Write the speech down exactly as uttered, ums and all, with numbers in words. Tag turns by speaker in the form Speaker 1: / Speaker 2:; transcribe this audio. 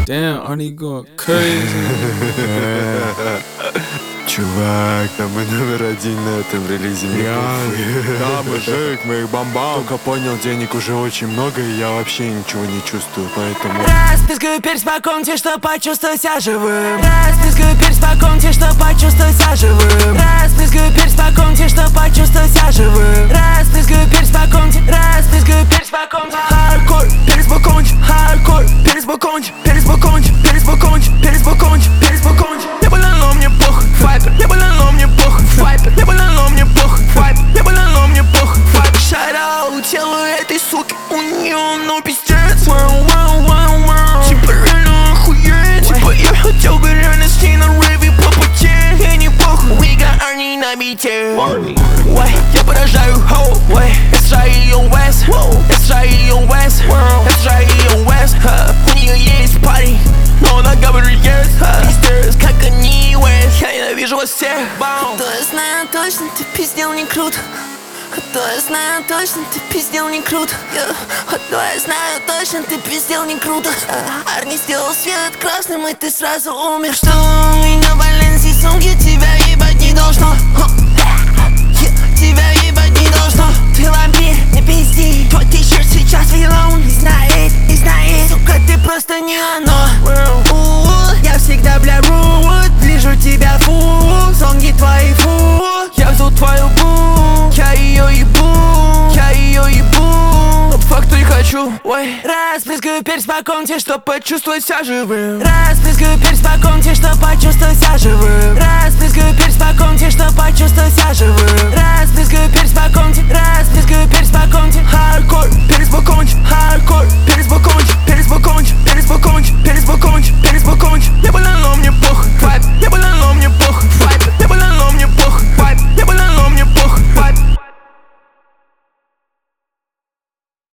Speaker 1: Damn, Arnie going crazy.
Speaker 2: Чувак, там мы номер один на этом релизе.
Speaker 3: Да, мужик, мы их бомбал.
Speaker 2: Только понял, денег уже очень много, и я вообще ничего не чувствую, поэтому...
Speaker 4: Распрыскаю перс по комнате, чтоб почувствовать себя живым. Распрыскаю перс по комнате, чтоб почувствовать себя живым. Распрыскаю перс по комнате, чтоб почувствовать себя живым. Распрыскаю перс по комнате, распрыскаю перс по комнате. Хардкор, перс по комнате, хардкор, перс по комнате, перс по комнате, перс по комнате, перс по комнате, перс по комнате. Не больно, но мне похуй, вайпер. Не больно, но мне похуй, вайпер. Не больно, но мне похуй, вайпер. Не больно, но мне похуй, вайпер. Шараут телу этой суки, у нее ну пиздец. Вау, вау, вау, вау. Типа реально охуеть. Типа я хотел бы реально с ней на рейве попотеть. Ей не похуй, we got Arnie на бите. Ой, я поражаю, хоу, ой. Это же ее West, это же ее West, это же ее West. У нее есть парень, но она говорит yes. Пиздец, как они West. Я ненавижу вас всех.
Speaker 5: Кто я знаю точно, ты пиздел не круто. Кто я знаю точно, ты пиздел не круто. Кто я знаю точно, ты пиздел не круто. Арни сделал свет красным, и ты сразу умер. Что у меня в Валенсии сумки, тебя ебать не должно. Тебя ебать не должно. Ты вампир, не пизди. Твой t-shirt сейчас вилон. Не знает, не знает. Сука, ты просто не оно. Я всегда бля рут. Вижу тебя фу. Сонги твои фу. Я жду твою бу. Я ее ебу. Я ее ебу. Но по факту не хочу. Ой. Распрыскаю перс по комнате, чтоб почувствовать себя живым. Распрыскаю перс по комнате, чтоб почувствовать себя живым. Распрыскаю перс по комнате, чтоб почувствовать себя живым.